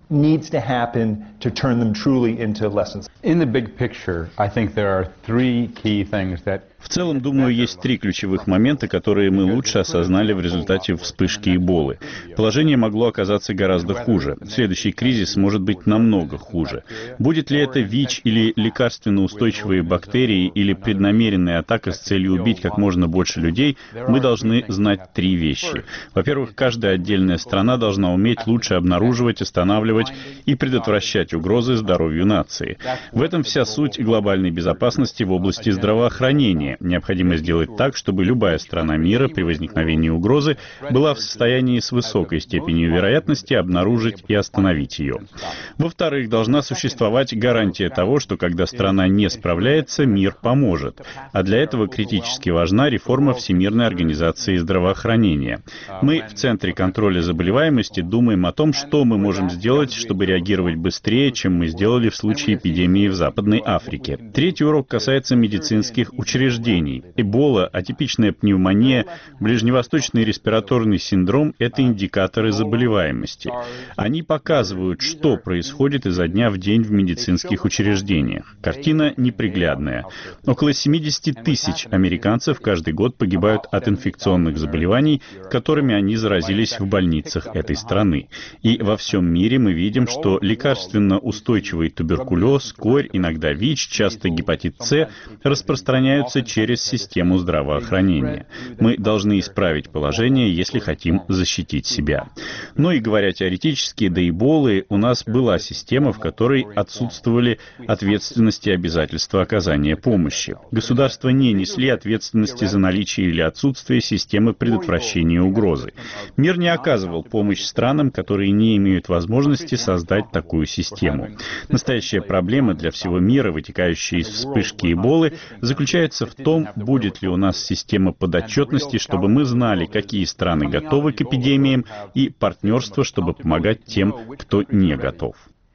В целом, думаю, есть 3 ключевых момента, которые мы лучше осознали в результате вспышки Эболы. Положение могло оказаться гораздо хуже. Следующий кризис может быть намного хуже. Будет ли это ВИЧ или лекарственно устойчивые бактерии или преднамеренная атака с целью убить как можно больше людей, мы должны знать 3 вещи. Во-первых, каждая отдельная страна должна уметь лучше обнаруживать, останавливать и предотвращать угрозы здоровью нации. В этом вся суть глобальной безопасности в области здравоохранения. Необходимо сделать так, чтобы любая страна мира при возникновении угрозы была в состоянии с высокой степенью вероятности обнаружить и остановить ее. Во-вторых, должна существовать гарантия того, что когда страна не справляется, мир поможет. А для этого критически важна реформа Всемирной организации здравоохранения. Мы в Центре контроля заболеваемости думаем о том, что мы можем сделать, чтобы реагировать быстрее, чем мы сделали в случае эпидемии в Западной Африке. Третий урок касается медицинских учреждений. Эбола, атипичная пневмония, ближневосточный респираторный синдром – это индикаторы заболеваемости. Они показывают, что происходит изо дня в день в медицинских учреждениях. Картина неприглядная. Около 70 тысяч американцев каждый год погибают от инфекционных заболеваний, которыми они заразились в больницах этой страны. И во всем мире мы видим, что лекарственно устойчивый туберкулез, корь, иногда ВИЧ, часто гепатит С распространяются через систему здравоохранения. Мы должны исправить положение, если хотим защитить себя. Но и говоря теоретически, до Эболы у нас была система, в которой отсутствовали ответственности и обязательства оказания помощи. Государства не несли ответственности за наличие или отсутствие системы предотвращения угрозы. Мир не оказывал помощь странам, которые не имеют возможности создать такую систему. Настоящая проблема для всего мира, вытекающая из вспышки Эболы, заключается в том, будет ли у нас система подотчетности, чтобы мы знали, какие страны готовы к эпидемиям, и партнерство, чтобы помогать тем, кто не готов.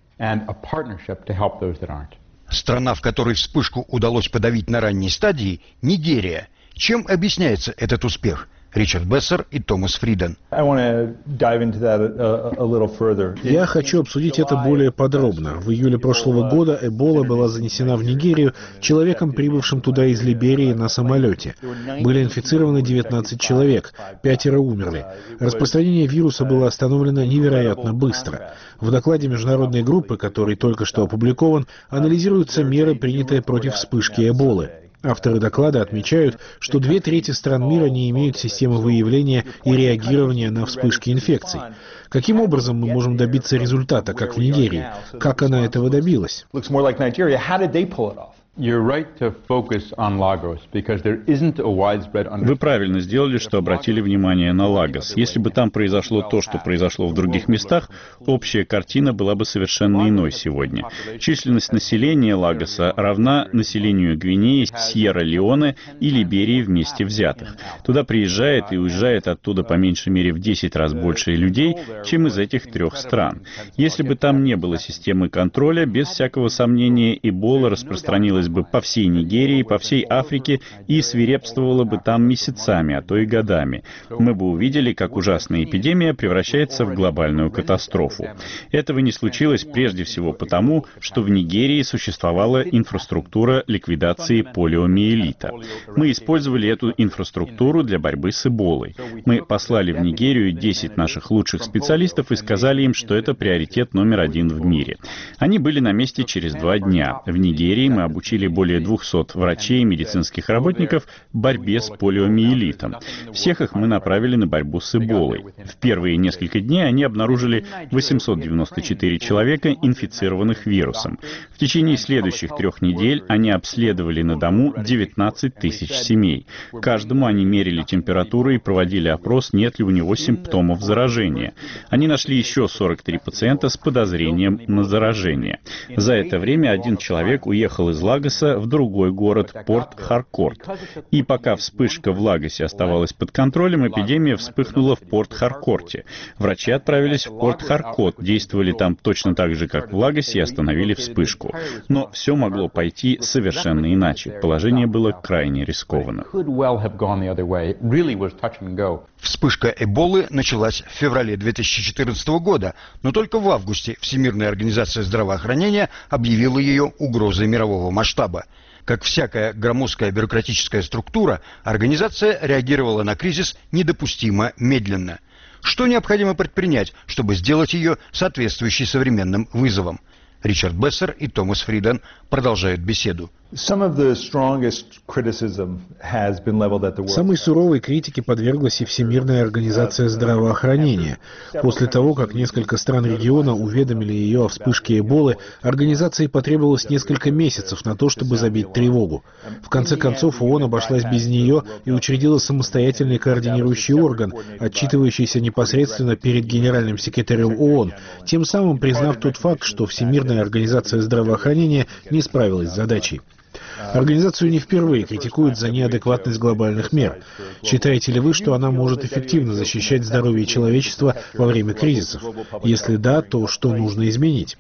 Страна, в которой вспышку удалось подавить на ранней стадии, Нигерия. Чем объясняется этот успех? Ричард Бессер и Томас Фриден. Я хочу обсудить это более подробно. В июле прошлого года Эбола была занесена в Нигерию человеком, прибывшим туда из Либерии на самолете. Были инфицированы 19 человек, 5 умерли. Распространение вируса было остановлено невероятно быстро. В докладе международной группы, который только что опубликован, анализируются меры, принятые против вспышки Эболы. Авторы доклада отмечают, что 2/3 стран мира не имеют системы выявления и реагирования на вспышки инфекций. Каким образом мы можем добиться результата, как в Нигерии? Как она этого добилась? Вы правильно сделали, что обратили внимание на Лагос. Если бы там произошло то, что произошло в других местах, общая картина была бы совершенно иной сегодня. Численность населения Лагоса равна населению Гвинеи, Сьерра-Леоне и Либерии вместе взятых. Туда приезжает и уезжает оттуда по меньшей мере в 10 раз больше людей, чем из этих 3 стран. Если бы там не было системы контроля, без всякого сомнения, Эбола распространилась бы по всей Нигерии, по всей Африке и свирепствовала бы там месяцами, а то и годами. Мы бы увидели, как ужасная эпидемия превращается в глобальную катастрофу. Этого не случилось прежде всего потому, что в Нигерии существовала инфраструктура ликвидации полиомиелита. Мы использовали эту инфраструктуру для борьбы с Эболой. Мы послали в Нигерию 10 наших лучших специалистов и сказали им, что это приоритет номер 1 в мире. Они были на месте через 2 дня. В Нигерии мы обучили более 200 врачей и медицинских работников в борьбе с полиомиелитом. Всех их мы направили на борьбу с Эболой. В первые несколько дней они обнаружили 894 человека, инфицированных вирусом. В течение следующих 3 недель они обследовали на дому 19 тысяч семей. Каждому они мерили температуру и проводили опрос, нет ли у него симптомов заражения. Они нашли еще 43 пациента с подозрением на заражение. За это время один человек уехал из Лагоса в другой город, Порт-Харкорт. И пока вспышка в Лагосе оставалась под контролем, эпидемия вспыхнула в Порт-Харкорте. Врачи отправились в Порт-Харкорт, действовали там точно так же, как в Лагосе, и остановили вспышку. Но все могло пойти совершенно иначе. Положение было крайне рискованно. Вспышка Эболы началась в феврале 2014 года, но только в августе Всемирная организация здравоохранения объявила ее угрозой мирового масштаба. Как всякая громоздкая бюрократическая структура, организация реагировала на кризис недопустимо медленно. Что необходимо предпринять, чтобы сделать ее соответствующей современным вызовам? Ричард Бессер и Томас Фриден продолжают беседу. Самой суровой критике подверглась и Всемирная организация здравоохранения. После того, как несколько стран региона уведомили ее о вспышке Эболы, организации потребовалось несколько месяцев на то, чтобы забить тревогу. В конце концов, ООН обошлась без нее и учредила самостоятельный координирующий орган, отчитывающийся непосредственно перед генеральным секретарем ООН, тем самым признав тот факт, что Всемирная организация здравоохранения не справилась с задачей. Организацию не впервые критикуют за неадекватность глобальных мер. Считаете ли вы, что она может эффективно защищать здоровье человечества во время кризисов? Если да, то что нужно изменить?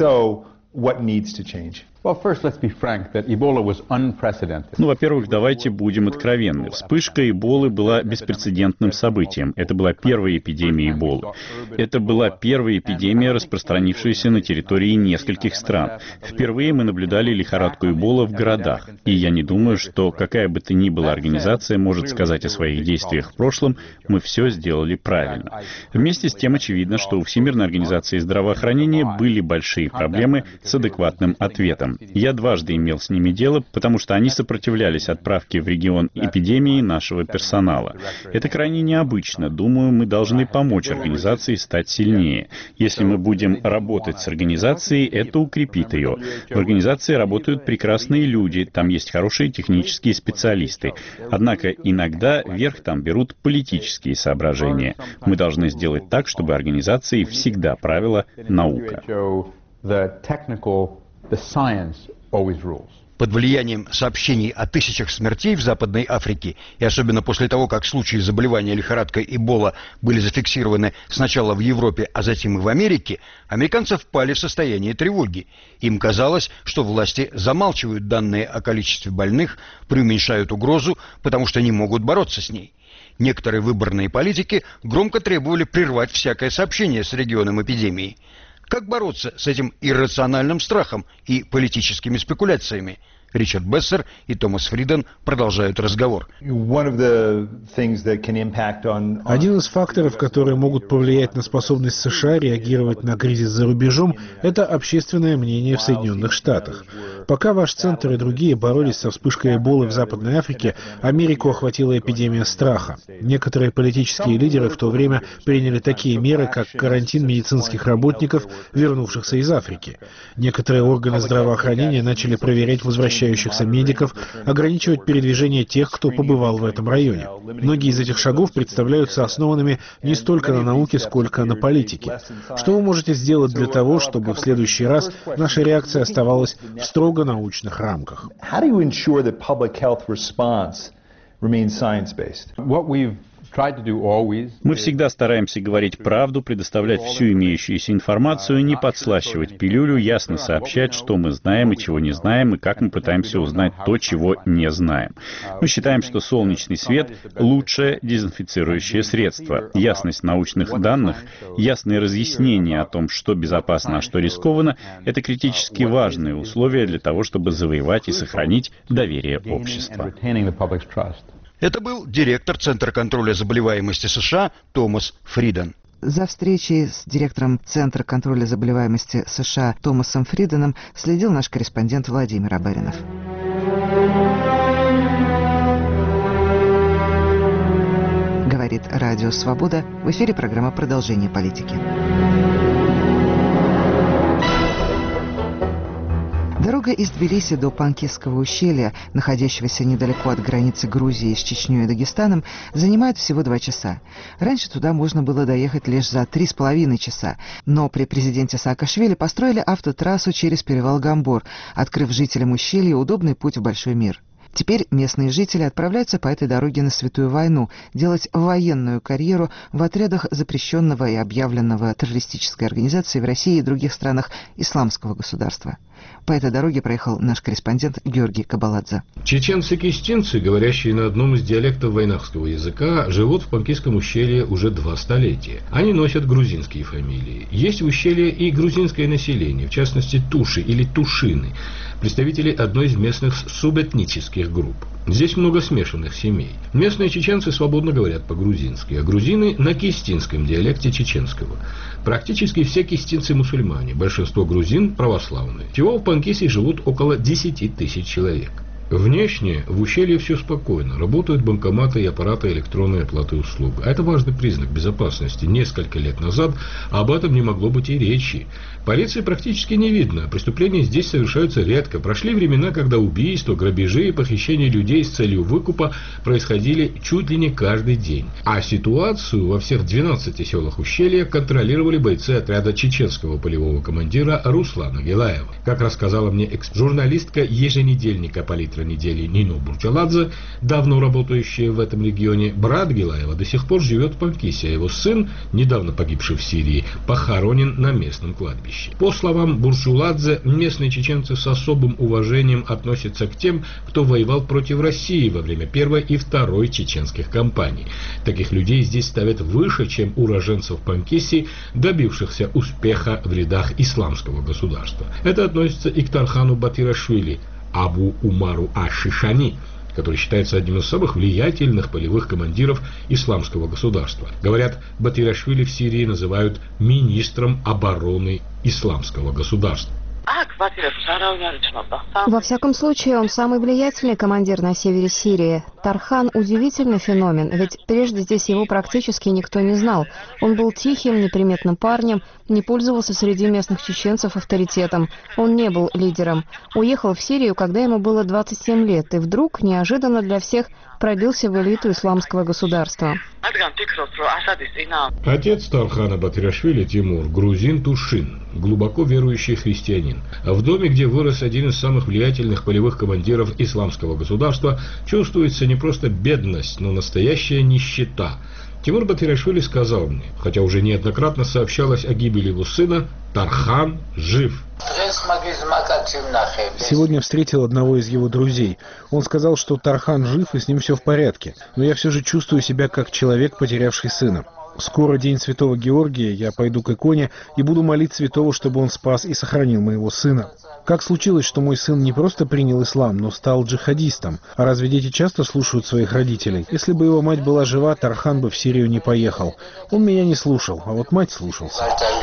Во-первых, давайте будем откровенны. Вспышка Эболы была беспрецедентным событием. Это была первая эпидемия Эболы. Это была первая эпидемия, распространившаяся на территории нескольких стран. Впервые мы наблюдали лихорадку Эбола в городах. И я не думаю, что какая бы то ни была организация может сказать о своих действиях в прошлом, мы все сделали правильно. Вместе с тем очевидно, что у Всемирной организации здравоохранения были большие проблемы с адекватным ответом. Я дважды имел с ними дело, потому что они сопротивлялись отправке в регион эпидемии нашего персонала. Это крайне необычно. Думаю, мы должны помочь организации стать сильнее. Если мы будем работать с организацией, это укрепит ее. В организации работают прекрасные люди, там есть хорошие технические специалисты. Однако иногда верх там берут политические соображения. Мы должны сделать так, чтобы организацией всегда правила наука. Под влиянием сообщений о тысячах смертей в Западной Африке, и особенно после того, как случаи заболевания лихорадкой Эбола были зафиксированы сначала в Европе, а затем и в Америке, американцы впали в состояние тревоги. Им казалось, что власти замалчивают данные о количестве больных, преуменьшают угрозу, потому что не могут бороться с ней. Некоторые выборные политики громко требовали прервать всякое сообщение с регионом эпидемии. Как бороться с этим иррациональным страхом и политическими спекуляциями? Ричард Бессер и Томас Фриден продолжают разговор. Один из факторов, которые могут повлиять на способность США реагировать на кризис за рубежом, это общественное мнение в Соединенных Штатах. Пока ваш центр и другие боролись со вспышкой Эболы в Западной Африке, Америку охватила эпидемия страха. Некоторые политические лидеры в то время приняли такие меры, как карантин медицинских работников, вернувшихся из Африки. Некоторые органы здравоохранения начали проверять возвращающихся медиков, ограничивать передвижение тех, кто побывал в этом районе. Многие из этих шагов представляются основанными не столько на науке, сколько на политике. Что вы можете сделать для того, чтобы в следующий раз наша реакция оставалась в строго научных рамках? Мы всегда стараемся говорить правду, предоставлять всю имеющуюся информацию, не подслащивать пилюлю, ясно сообщать, что мы знаем и чего не знаем, и как мы пытаемся узнать то, чего не знаем. Мы считаем, что солнечный свет — лучшее дезинфицирующее средство. Ясность научных данных, ясные разъяснения о том, что безопасно, а что рискованно — это критически важные условия для того, чтобы завоевать и сохранить доверие общества. Это был директор Центра контроля заболеваемости США Томас Фриден. За встречей с директором Центра контроля заболеваемости США Томасом Фриденом следил наш корреспондент Владимир Абаринов. Говорит Радио Свобода. В эфире программа «Продолжение политики». Дорога из Тбилиси до Панкисского ущелья, находящегося недалеко от границы Грузии с Чечней и Дагестаном, занимает всего 2 часа. Раньше туда можно было доехать лишь за 3,5 часа, но при президенте Саакашвили построили автотрассу через перевал Гамбор, открыв жителям ущелья удобный путь в большой мир. Теперь местные жители отправляются по этой дороге на Святую войну, делать военную карьеру в отрядах запрещенного и объявленного террористической организации в России и других странах исламского государства. По этой дороге проехал наш корреспондент Георгий Кабаладзе. Чеченцы-кистинцы, говорящие на одном из диалектов войнахского языка, живут в Панкисском ущелье уже 2 столетия. Они носят грузинские фамилии. Есть в ущелье и грузинское население, в частности туши или тушины, представители одной из местных субэтнических групп. Здесь много смешанных семей. Местные чеченцы свободно говорят по-грузински, а грузины на кистинском диалекте чеченского. Практически все кистинцы мусульмане, большинство грузин православные. Всего в Панкисе живут около 10 тысяч человек. Внешне в ущелье все спокойно. Работают банкоматы и аппараты электронной оплаты услуг. А это важный признак безопасности. Несколько лет назад об этом не могло быть и речи. Полиции практически не видно. Преступления здесь совершаются редко. Прошли времена, когда убийства, грабежи и похищения людей с целью выкупа происходили чуть ли не каждый день. А ситуацию во всех 12 селах ущелья контролировали бойцы отряда чеченского полевого командира Руслана Гилаева. Как рассказала мне журналистка еженедельника «Политра недели» Нино Бурчаладзе, давно работающая в этом регионе, брат Гилаева до сих пор живет в Панкисе, а его сын, недавно погибший в Сирии, похоронен на местном кладбище. По словам Бурчаладзе, местные чеченцы с особым уважением относятся к тем, кто воевал против России во время Первой и Второй чеченских кампаний. Таких людей здесь ставят выше, чем уроженцев Панкиси, добившихся успеха в рядах исламского государства. Это относится и к Тархану Батирашвили, Абу Умару Аш-Шишани, который считается одним из самых влиятельных полевых командиров исламского государства. Говорят, Батирашвили в Сирии называют министром обороны исламского государства. Во всяком случае, он самый влиятельный командир на севере Сирии. Тархан – удивительный феномен, ведь прежде здесь его практически никто не знал. Он был тихим, неприметным парнем, не пользовался среди местных чеченцев авторитетом. Он не был лидером. Уехал в Сирию, когда ему было 27 лет, и вдруг, неожиданно для всех, пробился в элиту исламского государства. Отец Тархана Батирашвили Тимур – грузин Тушин, глубоко верующий христианин. В доме, где вырос один из самых влиятельных полевых командиров исламского государства, чувствуется не просто бедность, но настоящая нищета. Тимур Батирашвили сказал мне, хотя уже неоднократно сообщалось о гибели его сына, Тархан жив. Сегодня встретил одного из его друзей. Он сказал, что Тархан жив и с ним все в порядке, но я все же чувствую себя как человек, потерявший сына. Скоро день Святого Георгия, я пойду к иконе и буду молить святого, чтобы он спас и сохранил моего сына. Как случилось, что мой сын не просто принял ислам, но стал джихадистом? А разве дети часто слушают своих родителей? Если бы его мать была жива, Тархан бы в Сирию не поехал. Он меня не слушал, а вот мать слушался.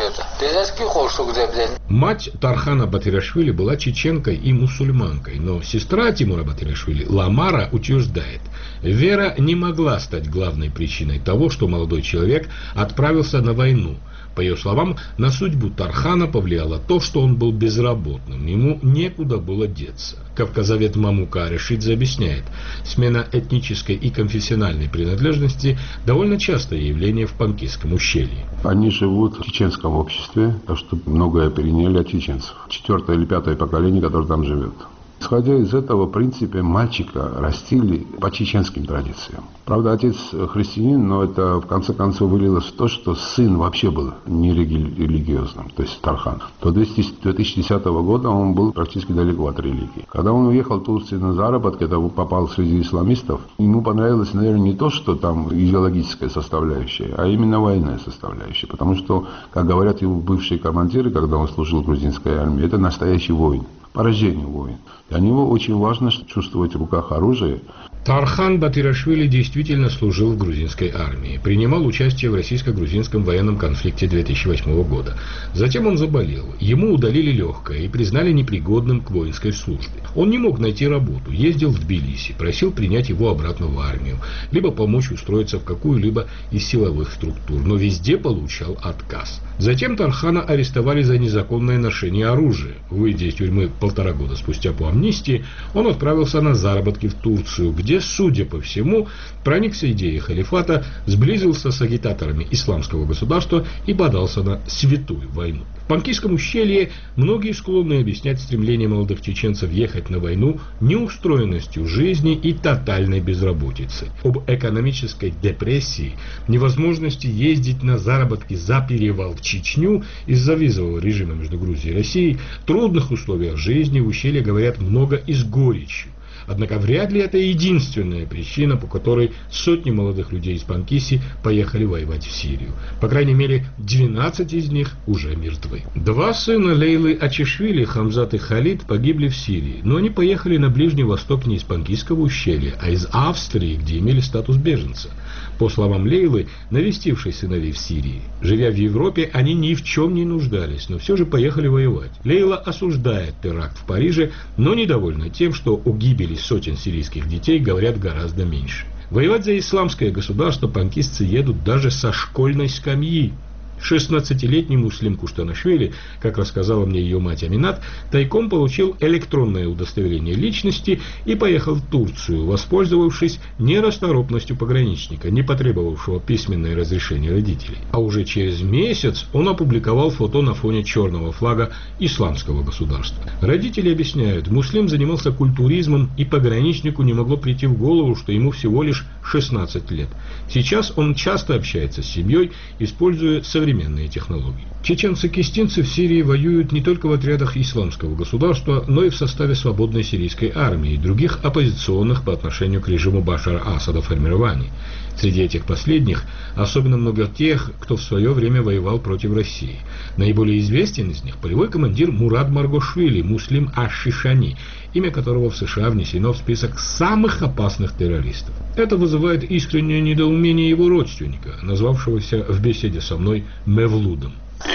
Мать Тархана Батирашвили была чеченкой и мусульманкой, но сестра Тимура Батирашвили, Ламара, утверждает, вера не могла стать главной причиной того, что молодой человек отправился на войну. По ее словам, на судьбу Тархана повлияло то, что он был безработным, ему некуда было деться. Кавказовед Мамука Решидзе объясняет, смена этнической и конфессиональной принадлежности довольно частое явление в Панкисском ущелье. Они живут в чеченском обществе, так что многое переняли от чеченцев. 4-е или 5-е поколение, которое там живет. Исходя из этого, в принципе, мальчика растили по чеченским традициям. Правда, отец христианин, но это в конце концов вылилось в то, что сын вообще был нерелигиозным, то есть Тархан. До 2010 года он был практически далеко от религии. Когда он уехал в Турцию на заработки, это попал среди исламистов, ему понравилось, наверное, не то, что там идеологическая составляющая, а именно военная составляющая. Потому что, как говорят его бывшие командиры, когда он служил в грузинской армии, это настоящий воин. По рождению воин. Для него очень важно чувствовать в руках оружие. Тархан Батирашвили действительно служил в грузинской армии, принимал участие в российско-грузинском военном конфликте 2008 года. Затем он заболел, ему удалили легкое и признали непригодным к воинской службе. Он не мог найти работу, ездил в Тбилиси, просил принять его обратно в армию, либо помочь устроиться в какую-либо из силовых структур, но везде получал отказ. Затем Тархана арестовали за незаконное ношение оружия. Выйдя из тюрьмы 1,5 года спустя по амнистии, он отправился на заработки в Турцию, где, судя по всему, проникся идеей халифата, сблизился с агитаторами исламского государства и подался на святую войну. В Панкисском ущелье многие склонны объяснять стремление молодых чеченцев ехать на войну неустроенностью жизни и тотальной безработицей. Об экономической депрессии, невозможности ездить на заработки за перевал в Чечню из-за визового режима между Грузией и Россией, трудных условиях жизни в ущелье говорят много и с горечью. Однако вряд ли это единственная причина, по которой сотни молодых людей из Панкиси поехали воевать в Сирию. По крайней мере, 12 из них уже мертвы. 2 сына Лейлы Ачишвили, Хамзат и Халид, погибли в Сирии, но они поехали на Ближний Восток не из Панкисского ущелья, а из Австрии, где имели статус беженца. По словам Лейлы, навестившей сыновей в Сирии, живя в Европе, они ни в чем не нуждались, но все же поехали воевать. Лейла осуждает теракт в Париже, но недовольна тем, что о гибели сотен сирийских детей говорят гораздо меньше. Воевать за исламское государство панкистцы едут даже со школьной скамьи. 16-летний Муслим Куштанашвили, как рассказала мне ее мать Аминат, тайком получил электронное удостоверение личности и поехал в Турцию, воспользовавшись нерасторопностью пограничника, не потребовавшего письменное разрешение родителей. А уже через месяц он опубликовал фото на фоне черного флага исламского государства. Родители объясняют, Муслим занимался культуризмом, и пограничнику не могло прийти в голову, что ему всего лишь 16 лет. Сейчас он часто общается с семьей, используя современные технологии. Чеченцы-кистинцы в Сирии воюют не только в отрядах исламского государства, но и в составе свободной сирийской армии и других оппозиционных по отношению к режиму Башара Асада формирований. Среди этих последних особенно много тех, кто в свое время воевал против России. Наиболее известен из них полевой командир Мурад Маргошвили, Муслим Аш-Шишани, имя которого в США внесено в список самых опасных террористов. Это вызывает искреннее недоумение его родственника, назвавшегося в беседе со мной Мевлудом.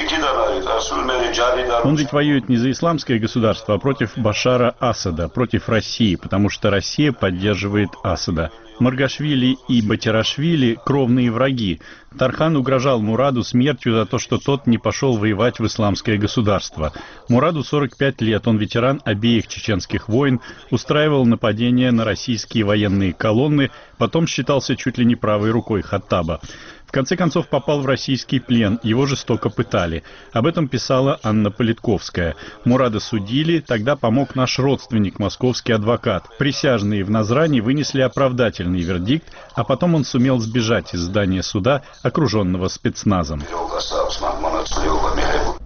Он ведь воюет не за исламское государство, а против Башара Асада, против России, потому что Россия поддерживает Асада. Маргашвили и Батирашвили – кровные враги. Тархан угрожал Мураду смертью за то, что тот не пошел воевать в исламское государство. Мураду 45 лет, он ветеран обеих чеченских войн, устраивал нападения на российские военные колонны, потом считался чуть ли не правой рукой Хаттаба. В конце концов попал в российский плен, его жестоко пытали. Об этом писала Анна Политковская. Мурада судили, тогда помог наш родственник, московский адвокат. Присяжные в Назране вынесли оправдательный вердикт, а потом он сумел сбежать из здания суда, окруженного спецназом.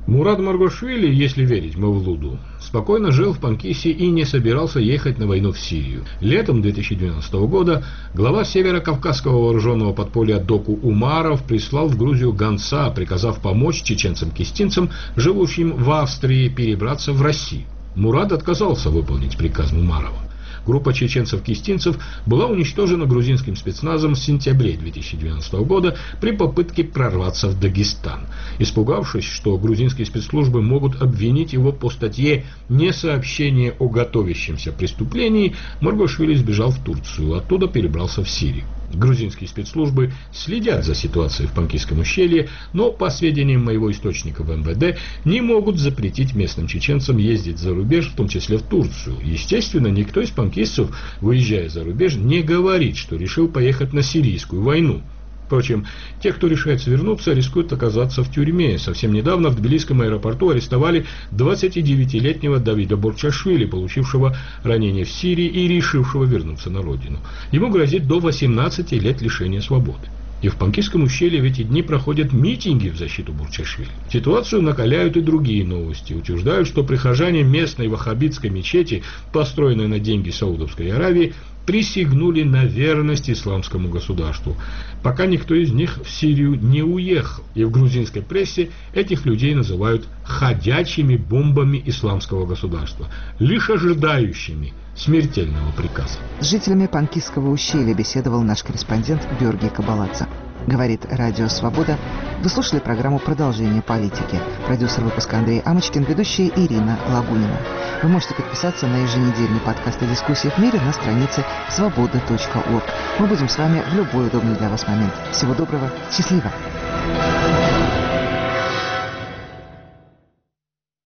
Мурад Маргошвили, если верить Мавлуду, спокойно жил в Панкисе и не собирался ехать на войну в Сирию. Летом 2012 года глава северокавказского вооруженного подполья Доку Умаров прислал в Грузию гонца, приказав помочь чеченцам-кистинцам, живущим в Австрии, перебраться в Россию. Мурад отказался выполнить приказ Умарова. Группа чеченцев-кистинцев была уничтожена грузинским спецназом в сентябре 2012 года при попытке прорваться в Дагестан. Испугавшись, что грузинские спецслужбы могут обвинить его по статье «Несообщение о готовящемся преступлении», Маргошвили сбежал в Турцию, оттуда перебрался в Сирию. Грузинские спецслужбы следят за ситуацией в Панкисском ущелье, но, по сведениям моего источника в МВД, не могут запретить местным чеченцам ездить за рубеж, в том числе в Турцию. Естественно, никто из панкисцев, выезжая за рубеж, не говорит, что решил поехать на сирийскую войну. Впрочем, те, кто решается вернуться, рискуют оказаться в тюрьме. Совсем недавно в Тбилисском аэропорту арестовали 29-летнего Давида Борчашвили, получившего ранение в Сирии и решившего вернуться на родину. Ему грозит до 18 лет лишения свободы. И в Панкисском ущелье в эти дни проходят митинги в защиту Борчашвили. Ситуацию накаляют и другие новости. Утверждают, что прихожане местной ваххабитской мечети, построенной на деньги Саудовской Аравии, присягнули на верность исламскому государству. Пока никто из них в Сирию не уехал. И в грузинской прессе этих людей называют ходячими бомбами исламского государства, лишь ожидающими смертельного приказа. С жителями Панкисского ущелья беседовал наш корреспондент Георгий Кабаладзе. Говорит Радио Свобода. Вы слушали программу «Продолжение политики». Продюсер выпуска Андрей Амочкин, ведущая Ирина Лагунина. Вы можете подписаться на еженедельный подкаст о дискуссии в мире на странице svoboda.org. Мы будем с вами в любой удобный для вас момент. Всего доброго, счастливо!